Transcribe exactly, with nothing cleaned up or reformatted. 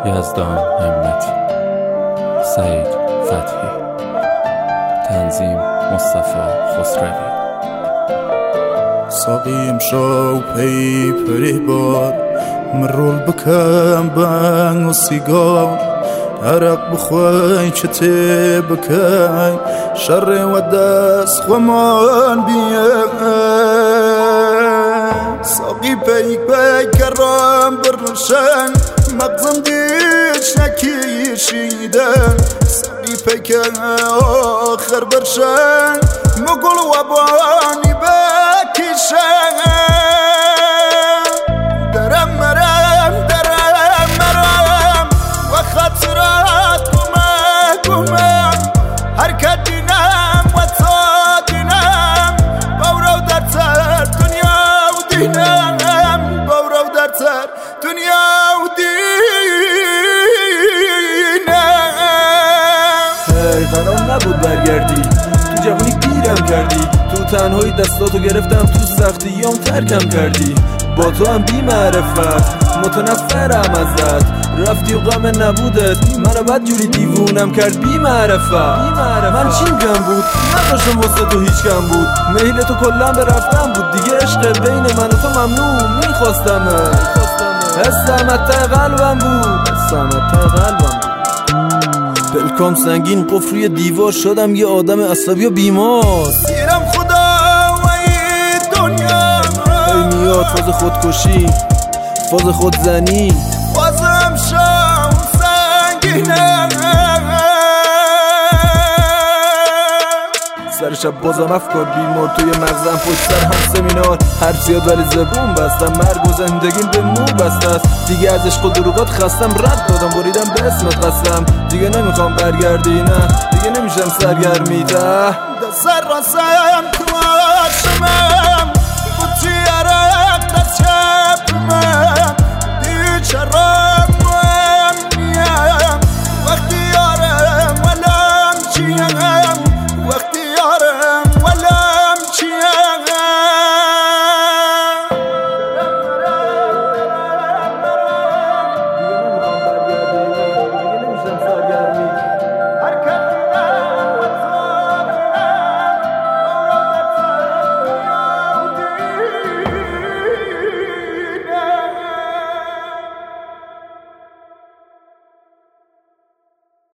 یزدان همتی، سعید فتحی، تنظیم مصطفی خسروی. ساقیم شو پی پری بار مرول بکم بانگ و سیگار عرق بخوای چته بکای شر و دست خمان بیه ساقی پی پی کرم برشن مغزم دیش نکیشیدن ساقی پی که آخر برشن مگل و بانی بکیشن درم مرم درم مرم و خطرات گمه گمه حرکت دینم و تا دینم باورو در تر دنیا و دینم باورو در تر دنیا و دینم. هی قرار نبود برگردی تو جوانی گیرم کردی تو تنهایی دستاتو گرفتم تو سختیام ترکم کردی با تو هم بی معرفت متنفرم ازت رفتی و غم نبودت منو بد جوری دیوونم کرد بی معرفت من چیم کم بود نداشتم واسه تو هیچ کم بود میل تو کلم به رفتم بود دیگه عشق بین من و تو ممنوع میخواستم حسم حتی قلبم بود حسم حتی قلبم بود پلکام سنگین قفل روی دیوار شدم یه آدم عصبی و بیمار سیرم خدا و این دنیا ای میاد فاز خودکشی فاز خودزنی بازم شام سنگینه سر شب بازم افکار بیمار توی مغزم پشت سر هم سمینار حرف زیاد ولی زبون بستم مرگ و زندگیم به مو بسته است دیگه از عشق و دروغات خستم رد دادم بریدم به اسمت قسم دیگه نمیخوام برگردی نه دیگه نمیشم سرگرمی ته دست سر راسم تو آشمم بوتی عرق دست شب من دیگه چرا